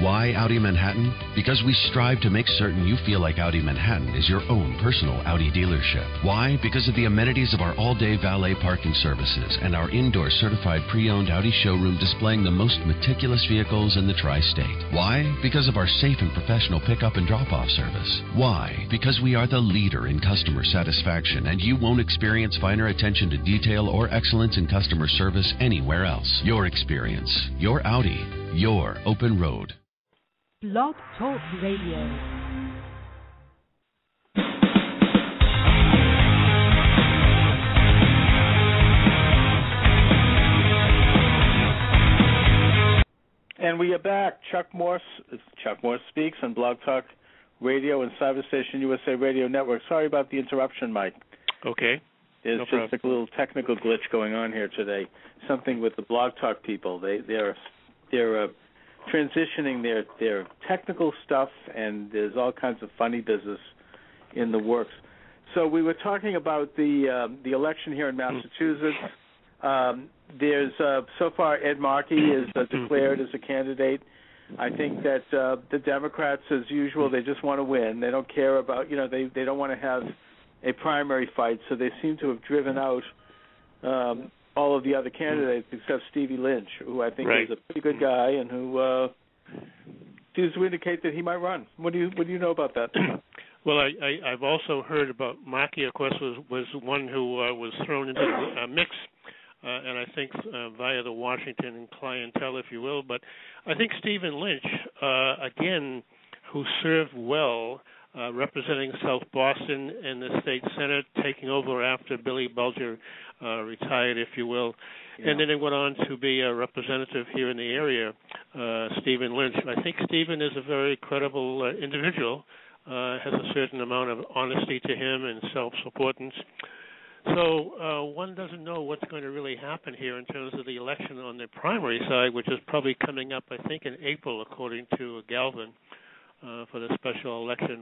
Why Audi Manhattan? Because we strive to make certain you feel like Audi Manhattan is your own personal Audi dealership. Why? Because of the amenities of our all-day valet parking services and our indoor certified pre-owned Audi showroom displaying the most meticulous vehicles in the tri-state. Why? Because of our safe and professional pickup and drop-off service. Why? Because we are the leader in customer satisfaction, and you won't experience finer attention to detail or excellence in customer service anywhere else. Your experience, your Audi, your open road. Blog Talk Radio. And we are back. Chuck Morse Speaks on Blog Talk Radio and Cyber Station USA Radio Network. Sorry about the interruption, Mike. Okay. There's just a little technical glitch going on here today. Something with the Blog Talk people. They're transitioning their technical stuff, and there's all kinds of funny business in the works. So we were talking about the election here in Massachusetts. There's so far Ed Markey is declared as a candidate. I think that the Democrats, as usual, they just want to win. They don't care about, they don't want to have a primary fight, so they seem to have driven out all of the other candidates except Stevie Lynch, who I think is a pretty good guy and who seems to indicate that he might run. What do you know about that? Well, I've also heard about Markey, of course, was one who was thrown into the mix, and I think via the Washington clientele, if you will. But I think Stephen Lynch, again, who served well, representing South Boston in the state Senate, taking over after Billy Bulger retired, if you will. Yeah. And then he went on to be a representative here in the area, Stephen Lynch. I think Stephen is a very credible individual, has a certain amount of honesty to him and self-supportance. So one doesn't know what's going to really happen here in terms of the election on the primary side, which is probably coming up, I think, in April, according to Galvin, for the special election.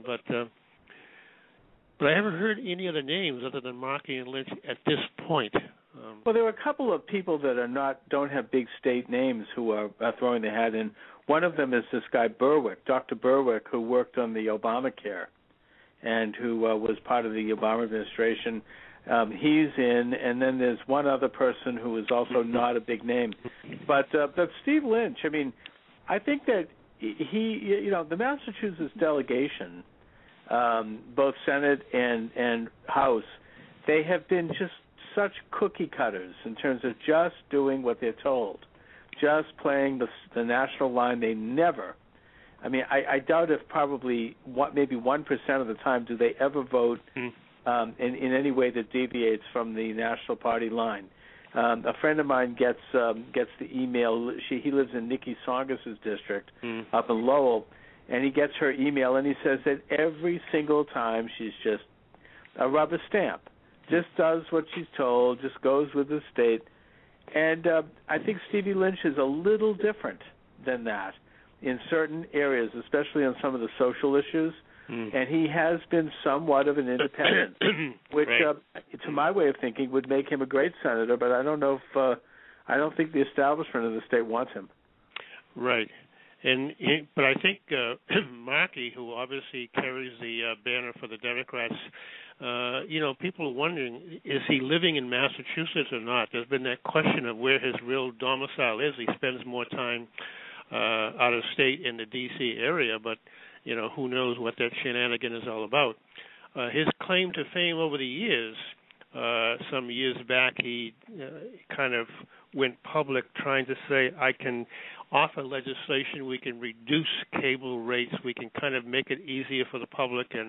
But I haven't heard any other names other than Markey and Lynch at this point. Well, there are a couple of people that don't have big state names who are throwing their hat in. One of them is this guy Berwick, Dr. Berwick, who worked on the Obamacare and who was part of the Obama administration. He's in, and then there's one other person who is also not a big name. But Steve Lynch, I mean, I think that he, the Massachusetts delegation, both Senate and House, they have been just such cookie cutters in terms of just doing what they're told, just playing the national line. They never, I doubt if probably maybe 1% of the time do they ever vote in any way that deviates from the national party line. A friend of mine gets the email. He lives in Nikki Songas's district up in Lowell, and he gets her email, and he says that every single time she's just a rubber stamp, just does what she's told, just goes with the state. And I think Stevie Lynch is a little different than that in certain areas, especially on some of the social issues. And he has been somewhat of an independent, which, to my way of thinking, would make him a great senator. But I don't know if I don't think the establishment of the state wants him. Right, but I think Markey, who obviously carries the banner for the Democrats, people are wondering, is he living in Massachusetts or not? There's been that question of where his real domicile is. He spends more time out of state in the D.C. area, but who knows what that shenanigan is all about. His claim to fame over the years, some years back, he kind of went public trying to say, I can offer legislation, we can reduce cable rates, we can kind of make it easier for the public. And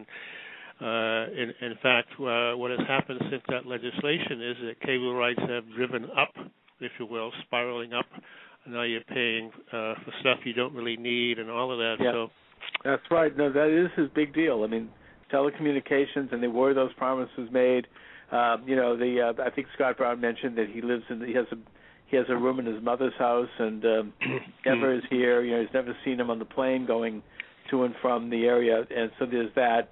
in fact, what has happened since that legislation is that cable rates have driven up, if you will, spiraling up. Now you're paying for stuff you don't really need and all of that. Yeah. So. That's right. No, that is his big deal. I mean, telecommunications, and there were those promises made. I think Scott Brown mentioned that he has a room in his mother's house, and never is here. He's never seen him on the plane going to and from the area, and so there's that.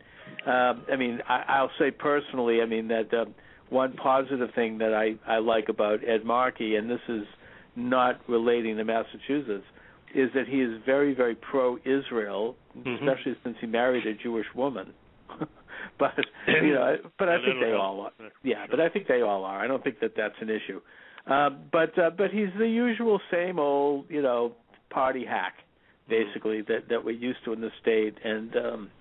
I'll say personally, that one positive thing that I like about Ed Markey, and this is not relating to Massachusetts, is that he is very, very pro-Israel, especially since he married a Jewish woman. But I think they all are. Yeah, but I think they all are. I don't think that that's an issue. But he's the usual same old, party hack, basically, that we're used to in the state. And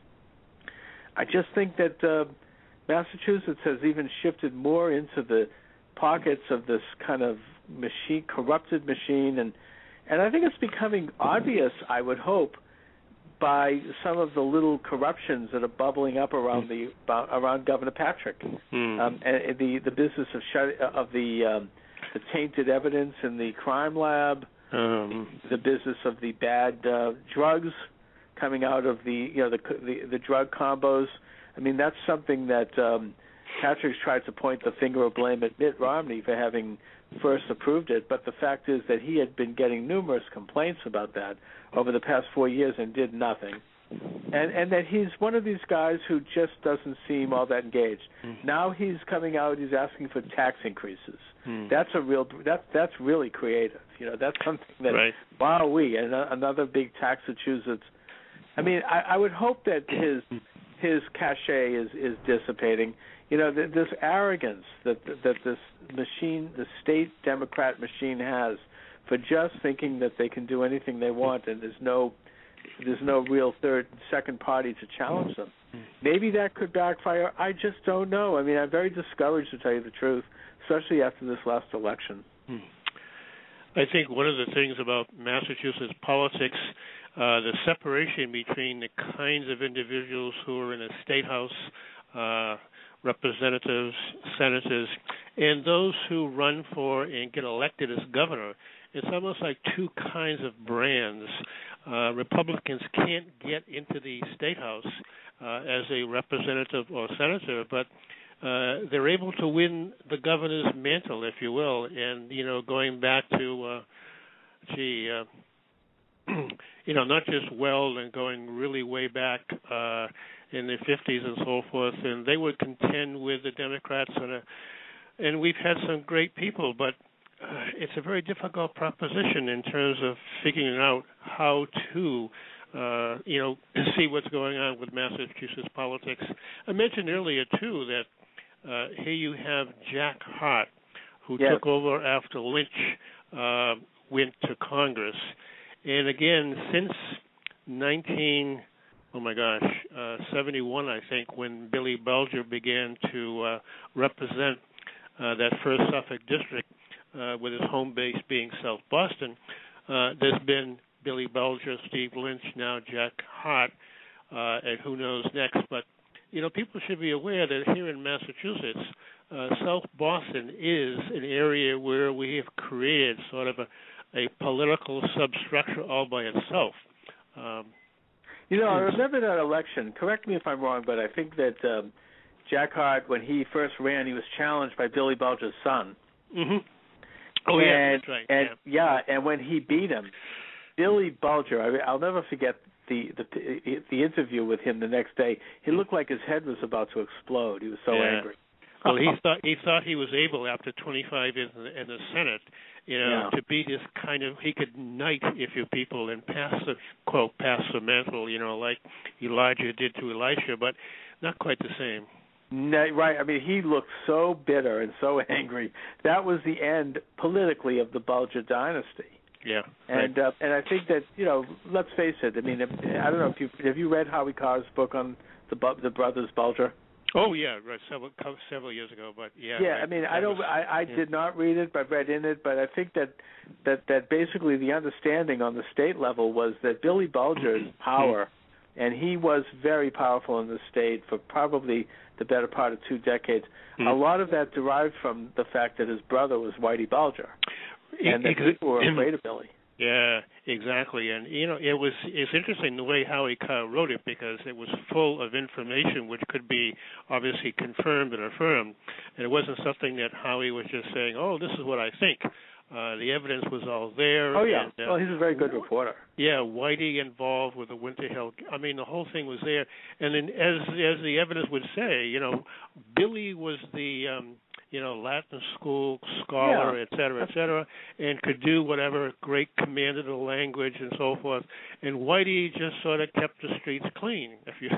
I just think that Massachusetts has even shifted more into the pockets of this kind of corrupted machine, and I think it's becoming obvious, I would hope, by some of the little corruptions that are bubbling up around around Governor Patrick, and the business of the tainted evidence in the crime lab, the business of the bad drugs coming out of the drug combos. I mean, that's something that Patrick's tried to point the finger of blame at Mitt Romney for having first approved it, but the fact is that he had been getting numerous complaints about that over the past 4 years and did nothing. And that he's one of these guys who just doesn't seem all that engaged. Now he's coming out, he's asking for tax increases. That's that's really creative. That's something that, wowee, and another big Taxachusetts. I mean, I would hope that his cachet is dissipating. This arrogance that this machine, the state Democrat machine, has for just thinking that they can do anything they want, and there's no real second party to challenge them. Maybe that could backfire. I just don't know. I mean, I'm very discouraged, to tell you the truth, especially after this last election. I think one of the things about Massachusetts politics, the separation between the kinds of individuals who are in a state house, representatives, senators, and those who run for and get elected as governor, it's almost like two kinds of brands. Republicans can't get into the state house as a representative or senator, but they're able to win the governor's mantle, if you will. And going back to not just Weld and going really way back in the 50s and so forth, and they would contend with the Democrats, and we've had some great people, but it's a very difficult proposition in terms of figuring out how to see what's going on with Massachusetts politics. I mentioned earlier too that here you have Jack Hart, who took over after Lynch went to Congress, and again since 71, I think, when Billy Bulger began to represent that first Suffolk district, with his home base being South Boston. There's been Billy Bulger, Steve Lynch, now Jack Hart, and who knows next. But, people should be aware that here in Massachusetts, South Boston is an area where we have created sort of a political substructure all by itself. I remember that election. Correct me if I'm wrong, but I think that Jack Hart, when he first ran, he was challenged by Billy Bulger's son. Mm-hmm. Oh, yeah, that's right. And when he beat him, Billy Bulger, I'll never forget the interview with him the next day. He looked like his head was about to explode. He was so angry. Well, he thought he was able, after 25 years in the Senate, to be this kind of, he could knight, if you people, and pass the mantle, like Elijah did to Elisha, but not quite the same. Right. I mean, he looked so bitter and so angry. That was the end, politically, of the Bulger dynasty. Yeah. And I think that, let's face it. I mean, I don't know if have you read Howie Carr's book on the brothers Bulger? Oh yeah, right. Several years ago, but yeah. Yeah, I mean, I did not read it, but read in it. But I think that basically the understanding on the state level was that Billy Bulger's power, and he was very powerful in the state for probably the better part of 2 decades. A lot of that derived from the fact that his brother was Whitey Bulger, and that people were afraid of Billy. Yeah, exactly. And, it's interesting the way Howie Carr wrote it, because it was full of information which could be obviously confirmed and affirmed. And it wasn't something that Howie was just saying, oh, this is what I think. The evidence was all there. Oh, yeah. And, he's a very good reporter. Yeah, Whitey involved with the Winter Hill. I mean, the whole thing was there. And then as the evidence would say, Billy was the Latin school scholar, et cetera, and could do whatever, great command of the language and so forth. And Whitey just sort of kept the streets clean, if you.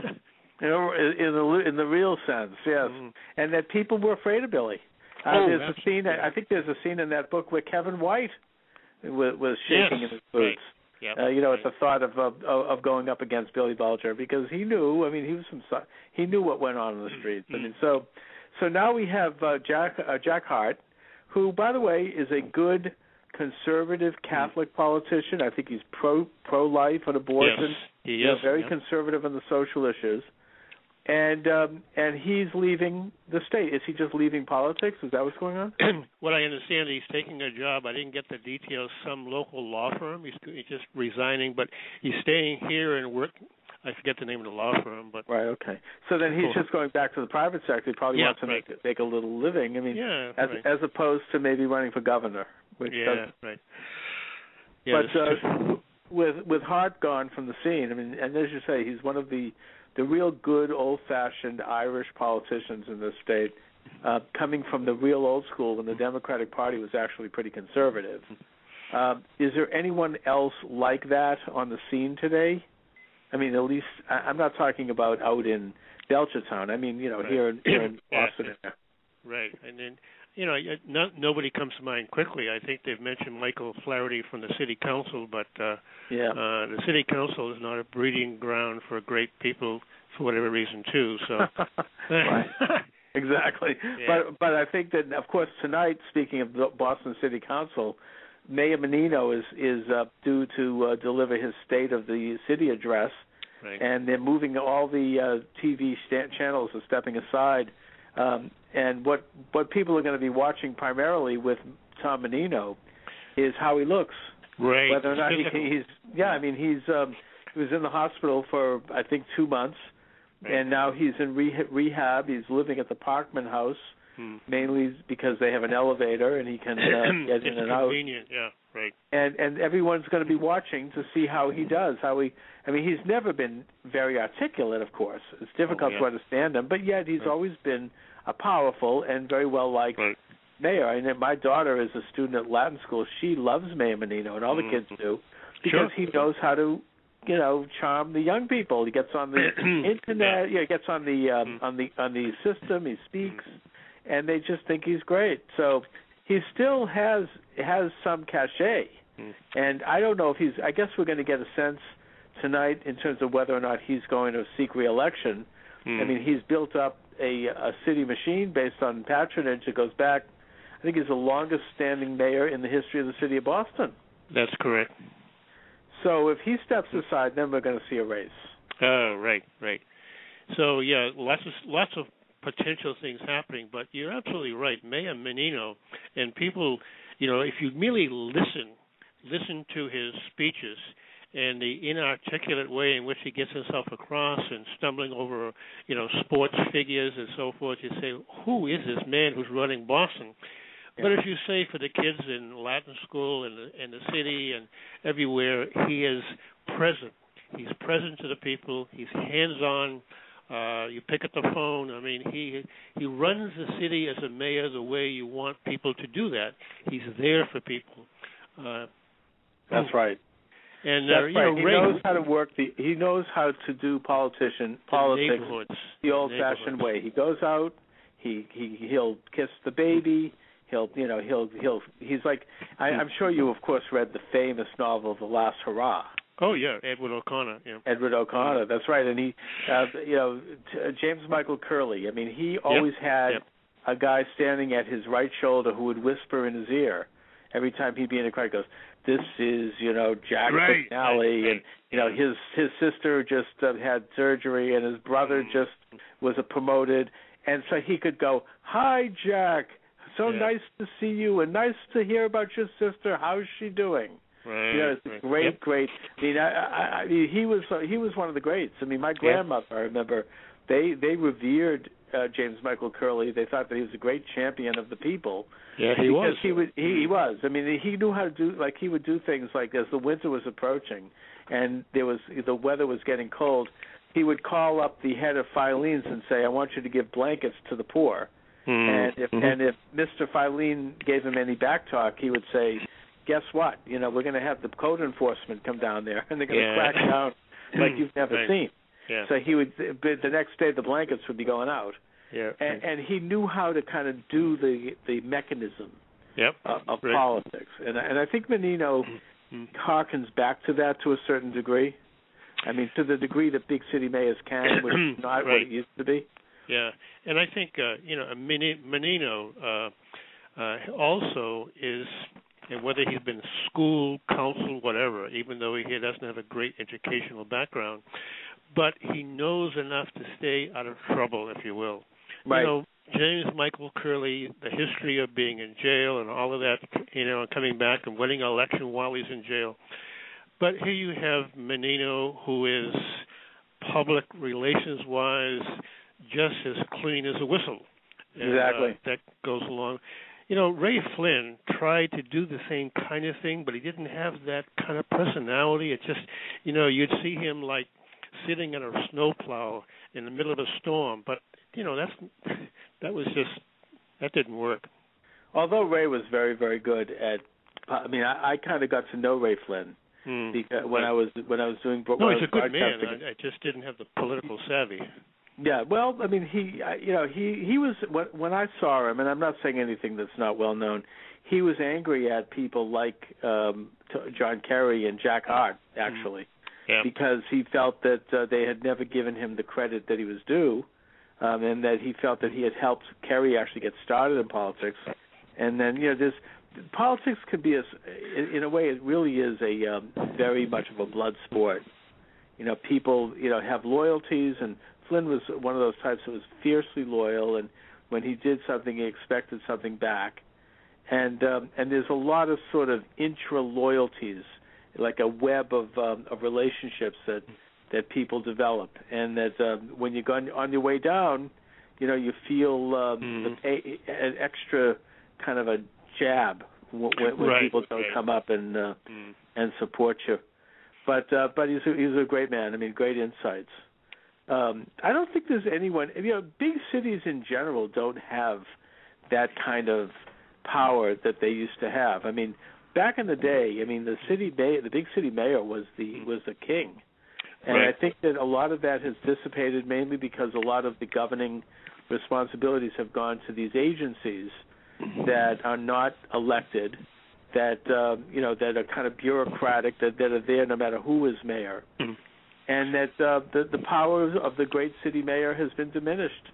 In the real sense, yes, and that people were afraid of Billy. There's a scene. I think there's a scene in that book where Kevin White was shaking in his boots. Right. Yep. At the thought of going up against Billy Bulger, because he knew. I mean, he knew what went on in the streets. I mean, so now we have Jack Hart, who, by the way, is a good conservative Catholic politician. I think he's pro-life on abortion. Yes, he is. Very conservative on the social issues. And he's leaving the state. Is he just leaving politics? Is that what's going on? What I understand, he's taking a job. I didn't get the details. Some local law firm. He's just resigning, but he's staying here and work. I forget the name of the law firm, but right. Okay. So then he's just going back to the private sector. He probably wants to make a little living. I mean, as opposed to maybe running for governor. Which right. Yeah, but with Hart gone from the scene, I mean, and as you say, he's one of the real good old-fashioned Irish politicians in this state, coming from the real old school when the Democratic Party was actually pretty conservative. Is there anyone else like that on the scene today? I mean, at least I'm not talking about out in Belchertown. I mean, here in Boston. Right, and then nobody comes to mind quickly. I think they've mentioned Michael Flaherty from the city council, but the city council is not a breeding ground for great people for whatever reason, too. So, right. Exactly. Yeah. But I think that, of course, tonight, speaking of the Boston City Council, Mayor Menino is due to deliver his State of the City address, right. And they're moving all the TV channels are stepping aside. And what people are going to be watching primarily with Tom Menino is how he looks. Right. Whether or not he was in the hospital for, I think, 2 months, right. And now he's in rehab. He's living at the Parkman House, mainly because they have an elevator and he can get in and out. It's convenient, yeah, right. And everyone's going to be watching to see how he does. He's never been very articulate, of course. It's difficult to understand him, but yet he's always been a powerful and very well-liked mayor. And my daughter is a student at Latin school. She loves Mayor Menino, and all the kids do, because he knows how to, charm the young people. He gets on the internet. He gets on the system. He speaks, and they just think he's great. So he still has some cachet, and I don't know if I guess we're going to get a sense tonight in terms of whether or not he's going to seek re-election. I mean, he's built up a city machine based on patronage that goes back, I think he's the longest-standing mayor in the history of the city of Boston. That's correct. So if he steps aside, then we're going to see a race. Oh, right. So, lots of potential things happening, but you're absolutely right. Mayor Menino and people, if you merely listen to his speeches and the inarticulate way in which he gets himself across and stumbling over, sports figures and so forth, you say, who is this man who's running Boston? Yeah. But if you say for the kids in Latin school and the city and everywhere, he is present. He's present to the people. He's hands-on. You pick up the phone. I mean, he runs the city as a mayor the way you want people to do that. He's there for people. That's right. And That's right. He knows how to work. He knows how to do politics the old-fashioned way. He goes out. He'll kiss the baby. He's like. I'm sure you, of course, read the famous novel The Last Hurrah. Oh yeah, Edward O'Connor. Yeah. Edward O'Connor. That's right. And he, James Michael Curley. I mean, he always had a guy standing at his right shoulder who would whisper in his ear every time he'd be in a crowd. He goes, "This is, Jack McNally," and his sister just had surgery, and his brother just was promoted, and so he could go, "Hi, Jack. So nice to see you, and nice to hear about your sister. How's she doing?" Right. It's great. I mean, he was one of the greats. I mean, my grandmother, I remember, they revered James Michael Curley. They thought that he was a great champion of the people. Yeah, he was. He was. I mean, he knew how to do, he would do things like, as the winter was approaching and the weather was getting cold, he would call up the head of Filene's and say, "I want you to give blankets to the poor." And if Mr. Filene gave him any back talk, he would say, "Guess what? We're going to have the code enforcement come down there, and they're going to crack down like you've never seen." Yeah. So he would. The next day, the blankets would be going out. Yeah. And he knew how to kind of do the mechanism of politics, and I think Menino harkens back to that to a certain degree. I mean, to the degree that big city mayors can, which is not what it used to be. Yeah, and I think Menino also is, and whether he's been school, council, whatever, even though he doesn't have a great educational background, but he knows enough to stay out of trouble, if you will. Right. James Michael Curley, the history of being in jail and all of that, and coming back and winning an election while he's in jail. But here you have Menino, who is public relations-wise just as clean as a whistle. Exactly. That goes along. Ray Flynn tried to do the same kind of thing, but he didn't have that kind of personality. It just, you'd see him like sitting in a snowplow in the middle of a storm. But, that didn't work. Although Ray was very, very good at, I kind of got to know Ray Flynn. Because when I was doing no, he's a good man. I just didn't have the political savvy. Yeah, well, I mean, he was when I saw him, and I'm not saying anything that's not well known. He was angry at people like John Kerry and Jack Hart, actually, because he felt that they had never given him the credit that he was due, and that he felt that he had helped Kerry actually get started in politics. And then politics can be in a way, it really is a very much of a blood sport. People have loyalties, and Flynn was one of those types that was fiercely loyal, and when he did something, he expected something back. And there's a lot of sort of intra-loyalties, like a web of relationships that people develop, and that when you go on your way down, you feel an extra kind of a jab when people don't come up and support you. But he's a great man. I mean, great insights. I don't think there's anyone. Big cities in general don't have that kind of power that they used to have. I mean, back in the day, the big city mayor was the king, and I think that a lot of that has dissipated mainly because a lot of the governing responsibilities have gone to these agencies that are not elected, that that are kind of bureaucratic, that are there no matter who is mayor, and that the power of the great city mayor has been diminished.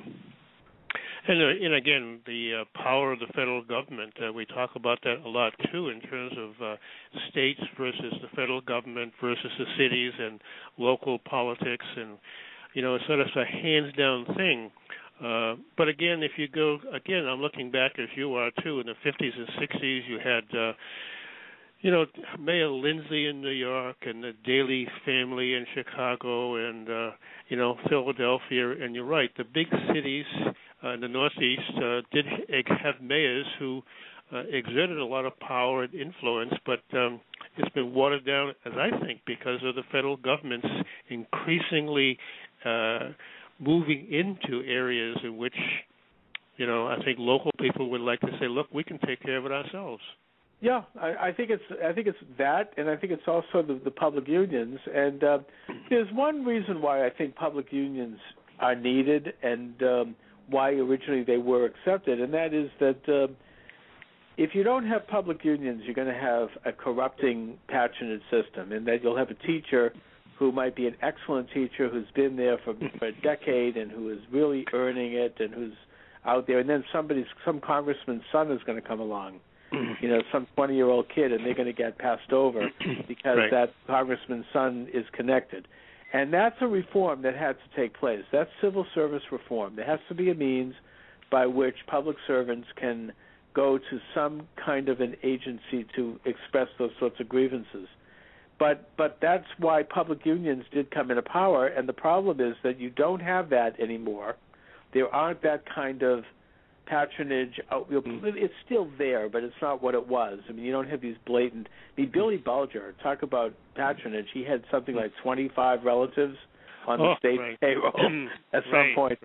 And again, the power of the federal government, we talk about that a lot too in terms of states versus the federal government versus the cities and local politics, and it's sort of a hands-down thing. But again, if you go, I'm looking back as you are too, in the 50s and 60s, you had, Mayor Lindsay in New York and the Daley family in Chicago and, Philadelphia. And you're right, the big cities in the Northeast did have mayors who exerted a lot of power and influence, but it's been watered down, as I think, because of the federal government's increasingly moving into areas in which, I think local people would like to say, look, we can take care of it ourselves. Yeah, I think it's that, and I think it's also the public unions. And there's one reason why I think public unions are needed, and why originally they were accepted, and that is that if you don't have public unions, you're going to have a corrupting patronage system, and that you'll have a teacher who might be an excellent teacher who's been there for a decade and who is really earning it and who's out there, and then some congressman's son is going to come along, some 20-year-old kid, and they're going to get passed over because that congressman's son is connected. And that's a reform that had to take place. That's civil service reform. There has to be a means by which public servants can go to some kind of an agency to express those sorts of grievances. But that's why public unions did come into power, and the problem is that you don't have that anymore. There aren't that kind of patronage. It's still there, but it's not what it was. I mean, you don't have these blatant... Billy Bulger, talk about patronage. He had something like 25 relatives on the state payroll at some point. Right.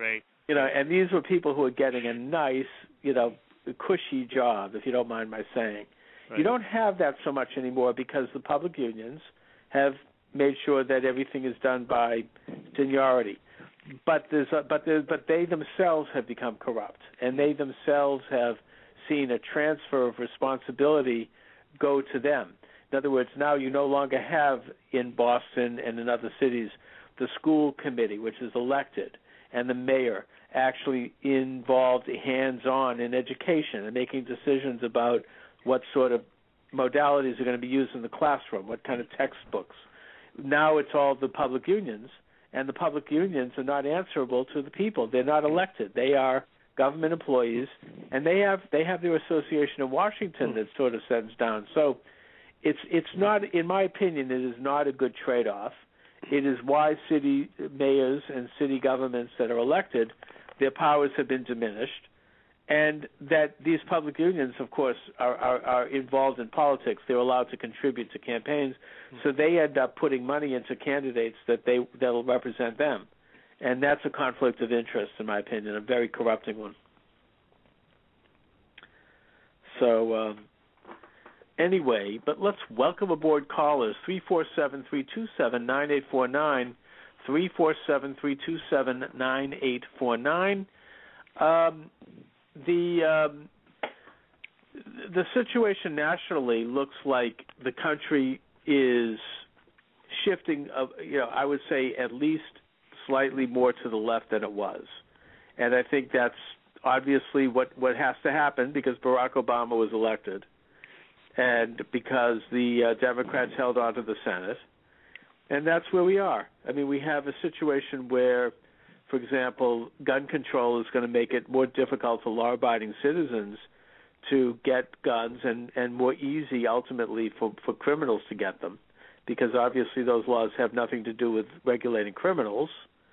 and these were people who were getting a nice, cushy job, if you don't mind my saying. Right. You don't have that so much anymore because the public unions have made sure that everything is done by seniority. But they themselves have become corrupt, and they themselves have seen a transfer of responsibility go to them. In other words, now you no longer have in Boston and in other cities the school committee, which is elected, and the mayor actually involved hands-on in education and making decisions about what sort of modalities are going to be used in the classroom, what kind of textbooks. Now it's all the public unions, and the public unions are not answerable to the people. They're not elected. They are government employees, and they have their association in Washington that sort of sends down. So it's not, in my opinion, it is not a good trade-off. It is why city mayors and city governments that are elected, their powers have been diminished, and that these public unions, of course, are involved in politics. They're allowed to contribute to campaigns, so they end up putting money into candidates that'll represent them. And that's a conflict of interest, in my opinion, a very corrupting one. So anyway, but let's welcome aboard callers, 347-327-9849, 347-327-9849. The situation nationally looks like the country is shifting, I would say at least slightly more to the left than it was. And I think that's obviously what has to happen because Barack Obama was elected and because the Democrats held on to the Senate. And that's where we are. I mean, we have a situation where, for example, gun control is going to make it more difficult for law-abiding citizens to get guns and more easy ultimately for criminals to get them because obviously those laws have nothing to do with regulating criminals.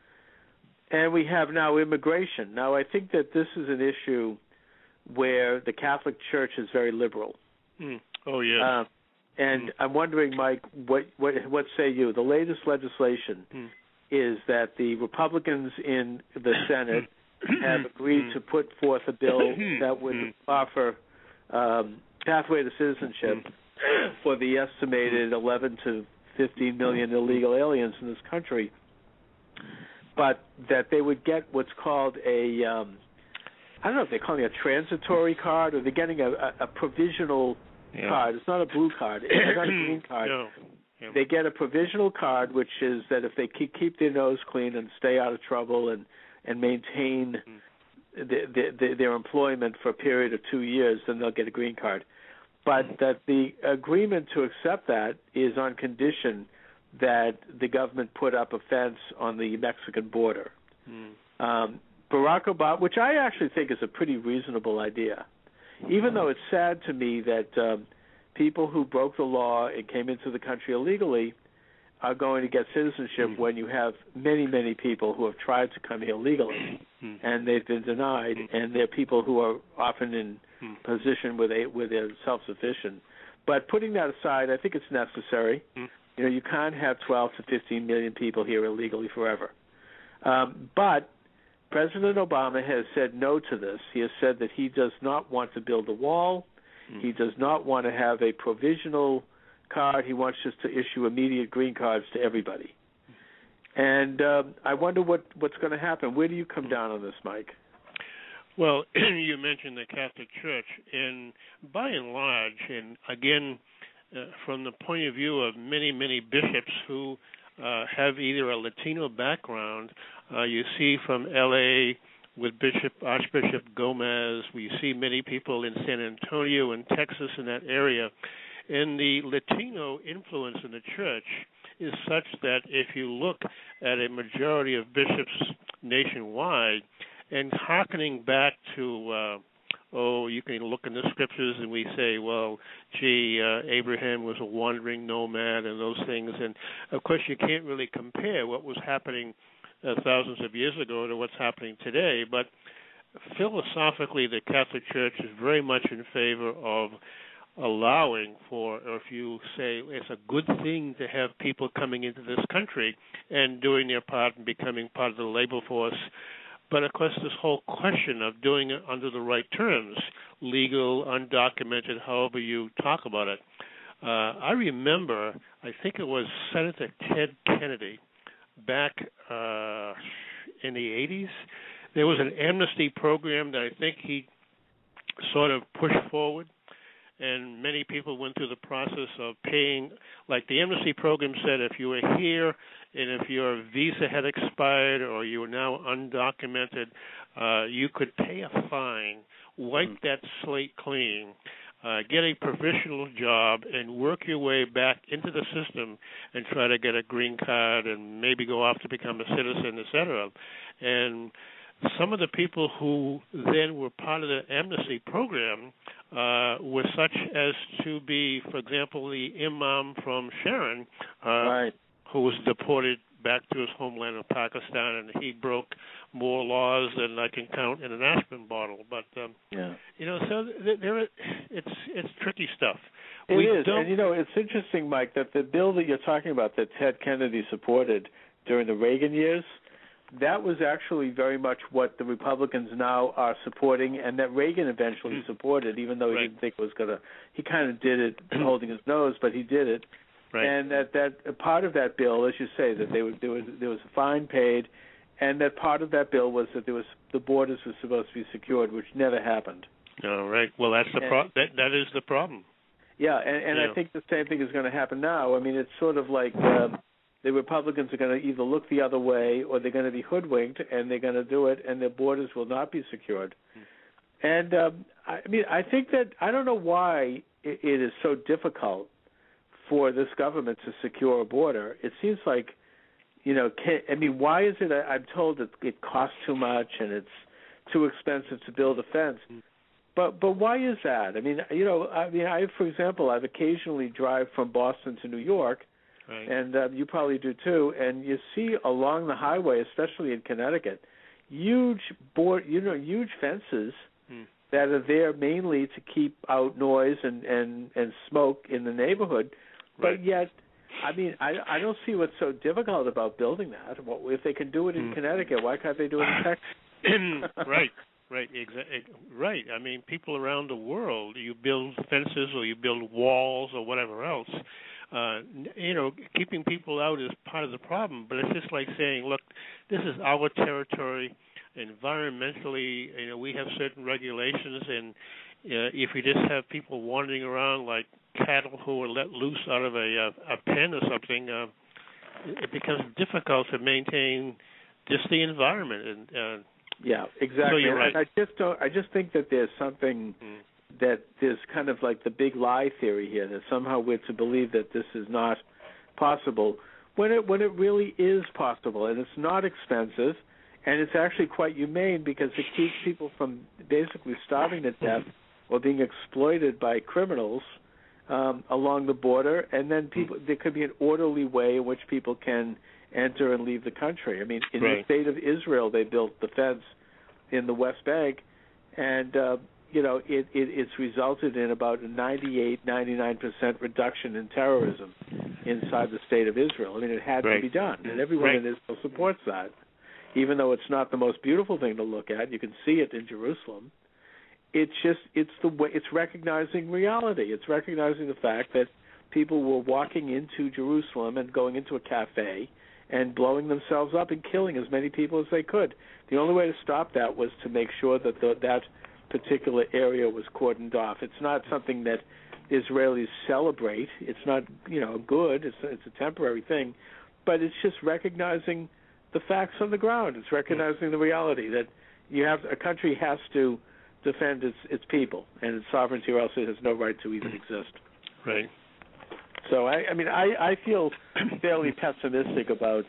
And we have now immigration. Now, I think that this is an issue where the Catholic Church is very liberal. Oh, yeah. And I'm wondering, Mike, what say you? The latest legislation is that the Republicans in the Senate have agreed to put forth a bill that would offer pathway to citizenship for the estimated 11 to 15 million illegal aliens in this country, but that they would get what's called a, I don't know if they're calling it a transitory card or they're getting a provisional card. It's not a blue card. It's not a green card. No. Yeah. They get a provisional card, which is that if they keep their nose clean and stay out of trouble and maintain their employment for a period of 2 years, then they'll get a green card. But that the agreement to accept that is on condition that the government put up a fence on the Mexican border. Barack Obama, which I actually think is a pretty reasonable idea, even though it's sad to me that people who broke the law and came into the country illegally are going to get citizenship when you have many, many people who have tried to come here legally and they've been denied, and they're people who are often in position where they're self-sufficient. But putting that aside, I think it's necessary. You can't have 12 to 15 million people here illegally forever. But President Obama has said no to this. He has said that he does not want to build a wall. He does not want to have a provisional card. He wants just to issue immediate green cards to everybody. And I wonder what's going to happen. Where do you come down on this, Mike? Well, you mentioned the Catholic Church, and by and large, and again, from the point of view of many, many bishops who have either a Latino background, you see from L.A., with Archbishop Gomez, we see many people in San Antonio and Texas in that area. And the Latino influence in the church is such that if you look at a majority of bishops nationwide, and hearkening back to, you can look in the scriptures and we say, well, Abraham was a wandering nomad and those things. And, of course, you can't really compare what was happening thousands of years ago to what's happening today, but philosophically the Catholic Church is very much in favor of allowing for, or if you say it's a good thing to have people coming into this country and doing their part and becoming part of the labor force, But, of course, this whole question of doing it under the right terms, legal, undocumented, however you talk about it. I remember, I think it was Senator Ted Kennedy back in the 80s. There was an amnesty program that I think he sort of pushed forward, and many people went through the process of paying. Like the amnesty program said, if you were here and if your visa had expired or you were now undocumented, you could pay a fine, wipe that slate clean, get a provisional job, and work your way back into the system and try to get a green card and maybe go off to become a citizen, etc. And some of the people who then were part of the amnesty program were such as to be, for example, the imam from Sharon, right, who was deported back to his homeland of Pakistan, and he broke more laws than I can count in an aspirin bottle. But you know, so it's tricky stuff. It is, and you know, it's interesting, Mike, that the bill that you're talking about that Ted Kennedy supported during the Reagan years, that was actually very much what the Republicans now are supporting, and that Reagan eventually supported, even though he didn't think it was going to. He kind of did it holding his nose, but he did it. Right. And that part of that bill, as you say, that there was a fine paid, and that part of that bill was that the borders were supposed to be secured, which never happened. All right. Well, that's the that is the problem. Yeah, and I think the same thing is going to happen now. I mean, it's sort of like the Republicans are going to either look the other way or they're going to be hoodwinked, and they're going to do it, and their borders will not be secured. And I mean, I think that I don't know why it is so difficult for this government to secure a border. It seems like, you know, why is it? I'm told that it costs too much and it's too expensive to build a fence. But why is that? I mean, you know, for example, I've occasionally drive from Boston to New York, right, and you probably do too. And you see along the highway, especially in Connecticut, huge fences that are there mainly to keep out noise and smoke in the neighborhood. But yet, I mean, I don't see what's so difficult about building that. If they can do it in Connecticut, why can't they do it in Texas? Right. I mean, people around the world, you build fences or you build walls or whatever else. You know, keeping people out is part of the problem. But it's just like saying, look, this is our territory. Environmentally, you know, we have certain regulations, and if you just have people wandering around like cattle who are let loose out of a pen or something, it becomes difficult to maintain just the environment. And yeah, exactly. So you're right. I just think that there's something that there's kind of like the big lie theory here, that somehow we're to believe that this is not possible when it really is possible, and it's not expensive, and it's actually quite humane because it keeps people from basically starving to death or being exploited by criminals along the border, and then there could be an orderly way in which people can enter and leave the country. I mean, in the state of Israel, they built the fence in the West Bank, and you know, it's resulted in about a 99% reduction in terrorism inside the state of Israel. I mean, it had to be done, and everyone in Israel supports that, even though it's not the most beautiful thing to look at. You can see it in Jerusalem. It's the way. It's recognizing reality. It's recognizing the fact that people were walking into Jerusalem and going into a cafe and blowing themselves up and killing as many people as they could. The only way to stop that was to make sure that that particular area was cordoned off. It's not something that Israelis celebrate. It's not, you know, good. It's a temporary thing, but it's just recognizing the facts on the ground. It's recognizing the reality that a country has to defend its people and its sovereignty, or else it has no right to even exist. Right. So I feel fairly pessimistic about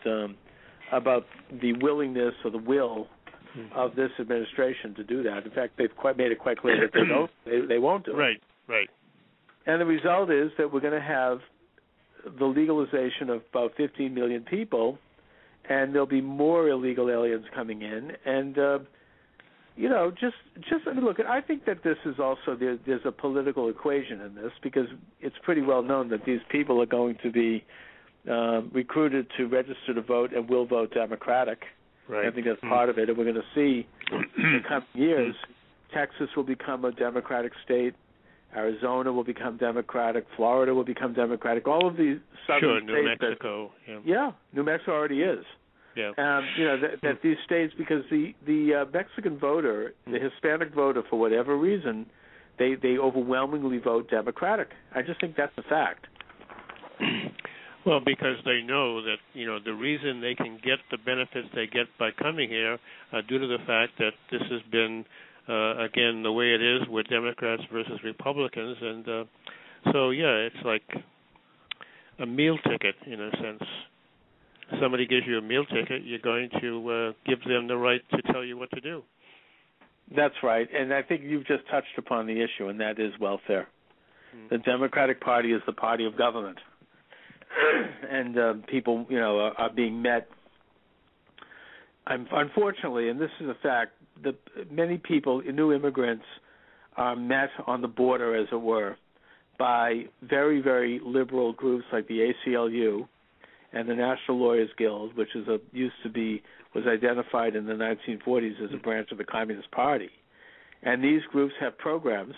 the willingness or the will of this administration to do that. In fact, they've made it quite clear that they won't do it. Right. And the result is that we're going to have the legalization of about 15 million people, and there'll be more illegal aliens coming in. And you know, look, I think that this is also there's a political equation in this, because it's pretty well known that these people are going to be recruited to register to vote and will vote Democratic. Right. I think that's part of it. And we're going to see in the coming years, Texas will become a Democratic state. Arizona will become Democratic. Florida will become Democratic. All of these southern New states. Mexico. New Mexico already is. Yeah. That these states, because the Mexican voter, the Hispanic voter, for whatever reason, they overwhelmingly vote Democratic. I just think that's a fact. Well, because they know that the reason they can get the benefits they get by coming here due to the fact that this has been again the way it is with Democrats versus Republicans, and so it's like a meal ticket in a sense. Somebody gives you a meal ticket, you're going to give them the right to tell you what to do. That's right, and I think you've just touched upon the issue, and that is welfare. The Democratic Party is the party of government, and people, are being met. Unfortunately, and this is a fact, many people, new immigrants, are met on the border, as it were, by very, very liberal groups like the ACLU and the National Lawyers Guild, which was identified in the 1940s as a branch of the Communist Party. And these groups have programs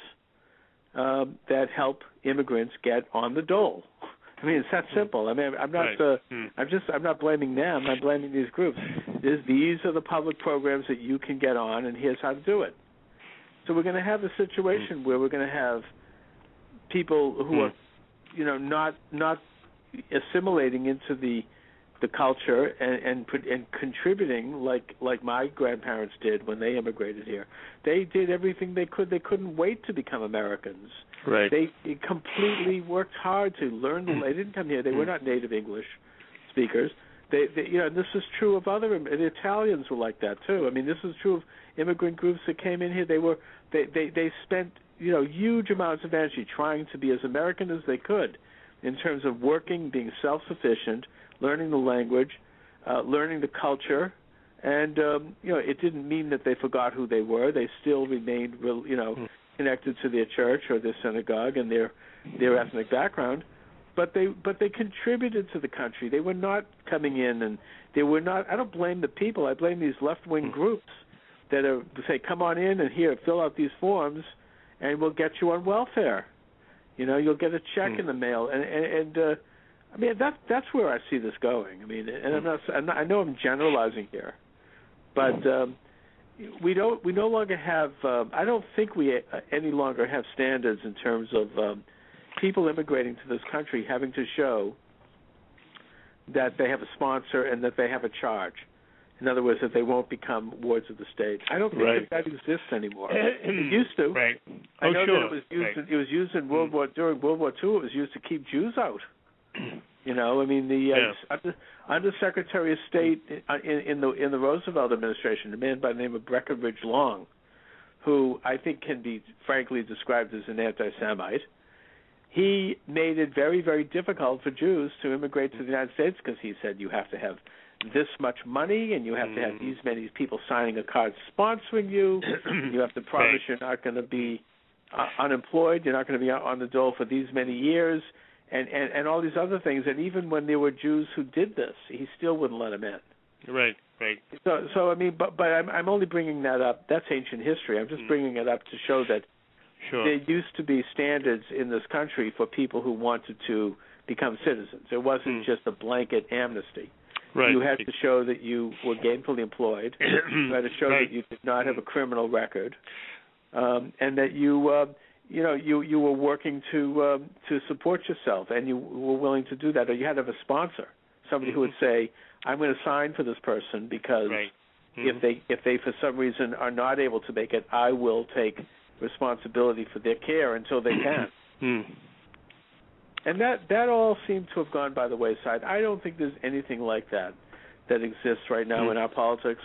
that help immigrants get on the dole. I mean, it's that simple. I mean, I'm not. I'm not blaming them. I'm blaming these groups. These are the public programs that you can get on, and here's how to do it. So we're going to have a situation where we're going to have people who are, not assimilating into the culture and contributing like my grandparents did when they immigrated here. They did everything they could. They couldn't wait to become Americans. Right. They completely worked hard to learn. They didn't come here. They were not native English speakers. They and this is true of the Italians were like that too. I mean, this is true of immigrant groups that came in here. They spent huge amounts of energy trying to be as American as they could in terms of working, being self-sufficient, learning the language, learning the culture, and it didn't mean that they forgot who they were. They still remained, connected to their church or their synagogue and their ethnic background, but they contributed to the country. They were not coming in, and they were not. I don't blame the people. I blame these left-wing groups that say, "Come on in and here, fill out these forms, and we'll get you on welfare. You'll get a check in the mail." And I mean, that's where I see this going. I mean, and I know I'm generalizing here, but we no longer have. I don't think we any longer have standards in terms of people immigrating to this country having to show that they have a sponsor and that they have a charge. In other words, that they won't become wards of the state. I don't think that exists anymore. It used to. Right. I know that it was used. It was used in during World War II. It was used to keep Jews out. I mean, the Undersecretary of State in the Roosevelt administration, a man by the name of Breckinridge Long, who I think can be frankly described as an anti-Semite. He made it very, very difficult for Jews to immigrate to the United States because he said you have to have this much money and you have to have these many people signing a card sponsoring you. You have to promise you're not going to be unemployed. You're not going to be on the dole for these many years. And all these other things, and even when there were Jews who did this, he still wouldn't let them in. Right. So I mean, but I'm only bringing that up. That's ancient history. I'm just bringing it up to show that there used to be standards in this country for people who wanted to become citizens. It wasn't just a blanket amnesty. Right. You had to show that you were gainfully employed. You had to show that you did not have a criminal record, and that you were working to support yourself, and you were willing to do that, or you had to have a sponsor, somebody who would say, "I'm going to sign for this person because if they for some reason are not able to make it, I will take responsibility for their care until they can." And that all seemed to have gone by the wayside. I don't think there's anything like that exists right now in our politics.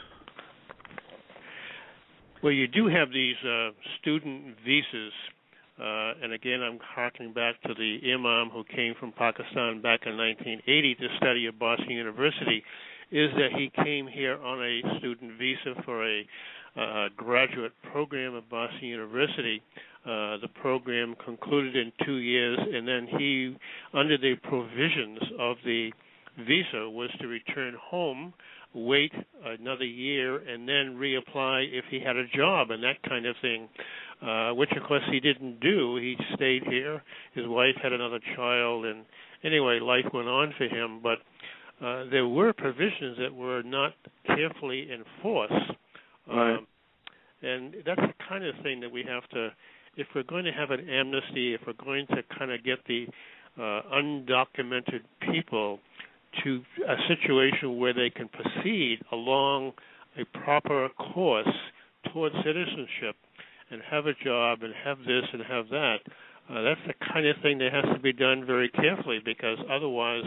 Well, you do have these student visas. And again, I'm harking back to the imam who came from Pakistan back in 1980 to study at Boston University, is that he came here on a student visa for a graduate program at Boston University. The program concluded in 2 years, and then he, under the provisions of the visa was to return home, wait another year, and then reapply if he had a job and that kind of thing, which, of course, he didn't do. He stayed here. His wife had another child, and anyway, life went on for him. But there were provisions that were not carefully enforced. Right. And that's the kind of thing that we have to, if we're going to have an amnesty, if we're going to kind of get the undocumented people to a situation where they can proceed along a proper course towards citizenship and have a job and have this and have that, that's the kind of thing that has to be done very carefully, because otherwise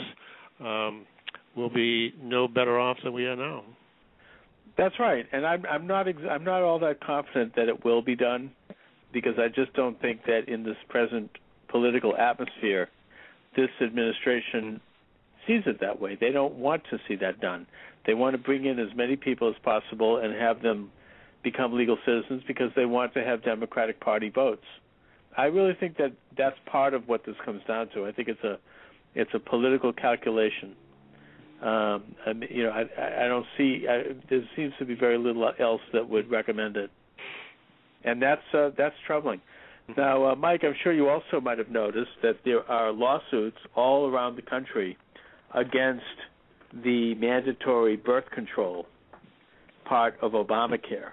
we'll be no better off than we are now. That's right, and I'm not all that confident that it will be done, because I just don't think that in this present political atmosphere, this administration sees it that way. They don't want to see that done. They want to bring in as many people as possible and have them become legal citizens because they want to have Democratic Party votes. I really think that that's part of what this comes down to. I think it's a political calculation. I don't see. There seems to be very little else that would recommend it, and that's troubling. Now, Mike, I'm sure you also might have noticed that there are lawsuits all around the country against the mandatory birth control part of Obamacare,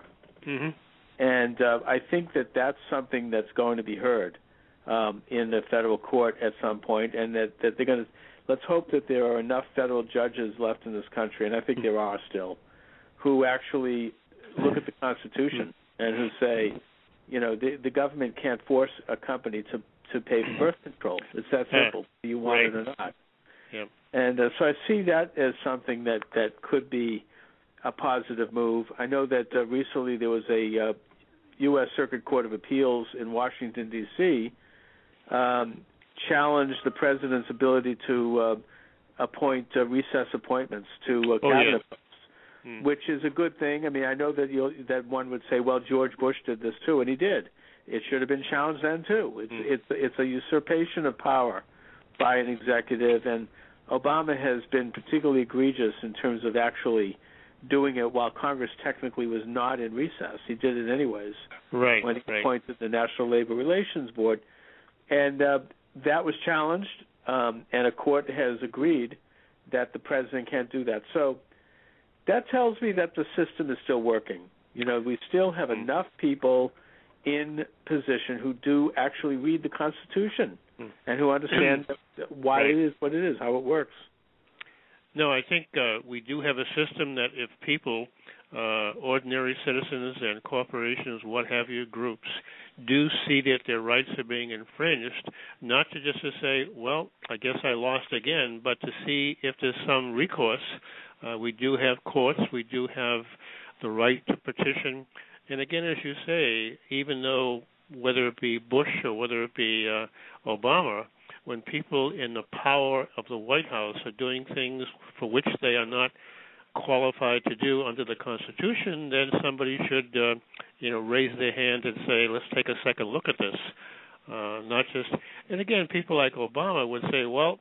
and I think that that's something that's going to be heard in the federal court at some point, and that they're going to. Let's hope that there are enough federal judges left in this country, and I think there are still, who actually look at the Constitution and who say, the government can't force a company to pay for birth control. It's that simple. Do you want it or not? Yep. And so I see that as something that could be a positive move. I know that recently there was a U.S. Circuit Court of Appeals in Washington, D.C., challenged the president's ability to appoint recess appointments to cabinet posts, which is a good thing. I mean, I know that one would say, well, George Bush did this too, and he did. It should have been challenged then too. It's a usurpation of power by an executive, and Obama has been particularly egregious in terms of actually doing it while Congress technically was not in recess. He did it anyways when he appointed the National Labor Relations Board, and that was challenged, and a court has agreed that the president can't do that. So that tells me that the system is still working. We still have enough people in position who do actually read the Constitution and who understand why it is what it is, how it works. No, I think we do have a system that if people, ordinary citizens and corporations, what have you, groups, do see that their rights are being infringed, not to just to say, well, I guess I lost again, but to see if there's some recourse. We do have courts. We do have the right to petition. And again, as you say, even though whether it be Bush or whether it be Obama, when people in the power of the White House are doing things for which they are not qualified to do under the Constitution, then somebody should, raise their hand and say, let's take a second look at this. Not just, and again, people like Obama would say, well,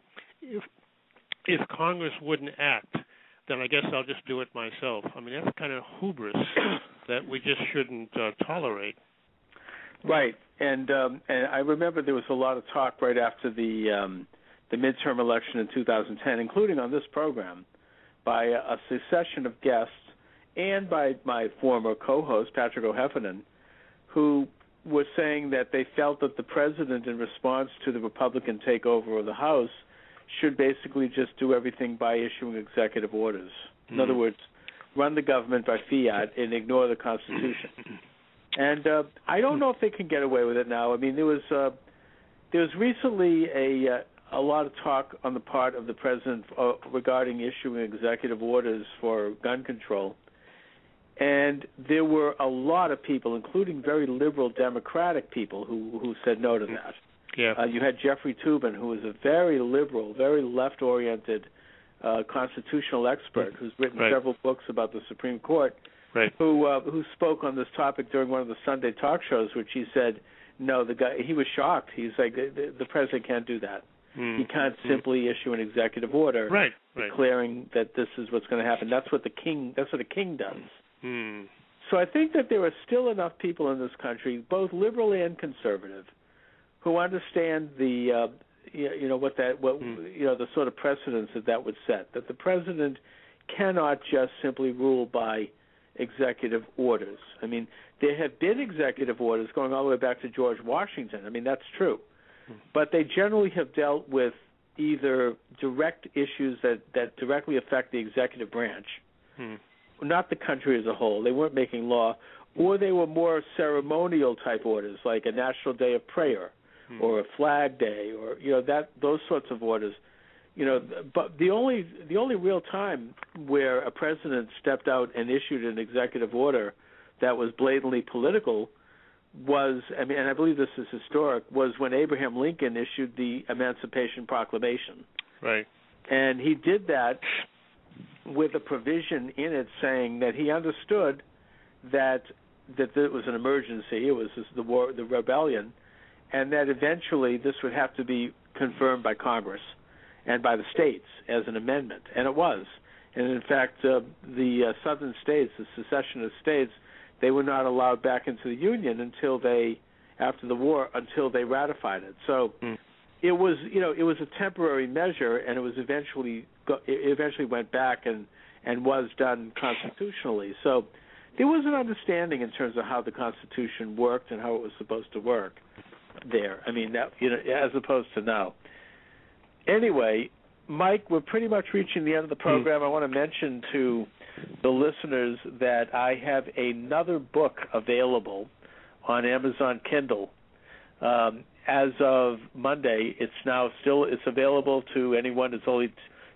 if Congress wouldn't act, then I guess I'll just do it myself. I mean, that's kind of hubris that we just shouldn't tolerate. Right, and I remember there was a lot of talk right after the midterm election in 2010, including on this program, by a succession of guests and by my former co-host, Patrick O'Heffernan, who was saying that they felt that the president, in response to the Republican takeover of the House, should basically just do everything by issuing executive orders. In other words, run the government by fiat and ignore the Constitution. And I don't know if they can get away with it now. I mean, there was recently a lot of talk on the part of the president regarding issuing executive orders for gun control. And there were a lot of people, including very liberal Democratic people, who said no to that. Yeah. You had Jeffrey Toobin, who is a very liberal, very left-oriented constitutional expert who's written several books about the Supreme Court, who spoke on this topic during one of the Sunday talk shows, which he said, no, he was shocked. He's like, the president can't do that. He can't simply issue an executive order declaring that this is what's going to happen. That's what the king does. Hmm. So I think that there are still enough people in this country, both liberal and conservative, who understand the the sort of precedence that would set. That the president cannot just simply rule by executive orders. I mean, there have been executive orders going all the way back to George Washington. I mean, that's true. But they generally have dealt with either direct issues that directly affect the executive branch, not the country as a whole. They weren't making law, or they were more ceremonial type orders, like a national day of prayer or a flag day, or those sorts of orders. But the only real time where a president stepped out and issued an executive order that was blatantly political was, and I believe this is historic, was when Abraham Lincoln issued the Emancipation Proclamation. Right. And he did that with a provision in it saying that he understood that it was an emergency, it was the war, the rebellion, and that eventually this would have to be confirmed by Congress and by the states as an amendment, and it was. And in fact, the southern states, the secessionist states, they were not allowed back into the Union until after the war, until they ratified it. So it was a temporary measure, and it eventually went back and was done constitutionally. So there was an understanding in terms of how the Constitution worked and how it was supposed to work there. I mean, that, as opposed to now. Anyway, Mike, we're pretty much reaching the end of the program. I want to mention to the listeners that I have another book available on Amazon Kindle. As of Monday, it's available to anyone. It's only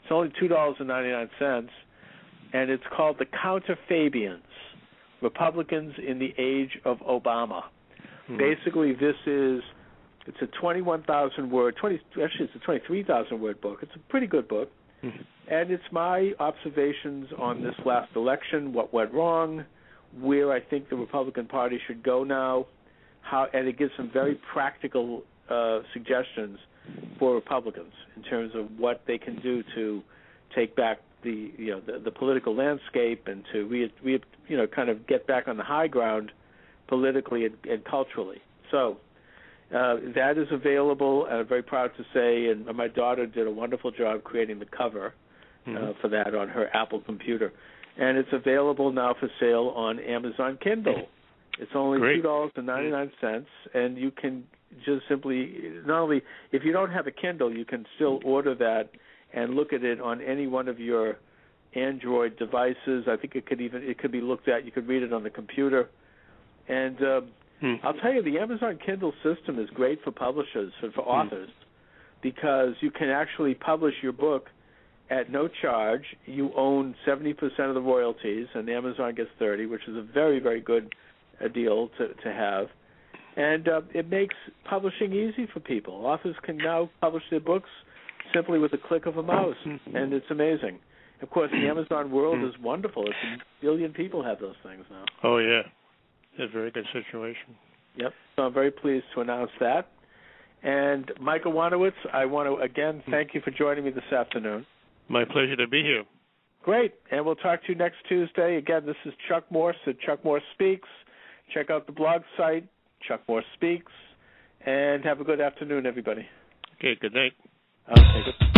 $2.99, and it's called The Counterfabians: Republicans in the Age of Obama. Basically, it's a 21,000-word, it's a 23,000-word book. It's a pretty good book. And it's my observations on this last election, what went wrong, where I think the Republican Party should go now, and it gives some very practical suggestions for Republicans in terms of what they can do to take back the political landscape and to kind of get back on the high ground politically and culturally. So that is available, and I'm very proud to say, and my daughter did a wonderful job creating the cover for that on her Apple computer. And it's available now for sale on Amazon Kindle. It's only $2.99, and you can just simply, not only, if you don't have a Kindle, you can still order that and look at it on any one of your Android devices. I think it could be looked at. You could read it on the computer. And I'll tell you, the Amazon Kindle system is great for publishers, for authors, because you can actually publish your book at no charge. You own 70% of the royalties, and Amazon gets 30%, which is a very, very good deal to have. And it makes publishing easy for people. Authors can now publish their books simply with a click of a mouse, and it's amazing. Of course, the Amazon world is wonderful. It's 1 billion people have those things now. Oh, yeah. It's a very good situation. Yep. So I'm very pleased to announce that. And Michael Wanowitz, I want to, again, thank you for joining me this afternoon. My pleasure to be here. Great. And we'll talk to you next Tuesday. Again, this is Chuck Morse at Chuck Morse Speaks. Check out the blog site, Chuck Morse Speaks. And have a good afternoon, everybody. Okay, good night. Okay, good.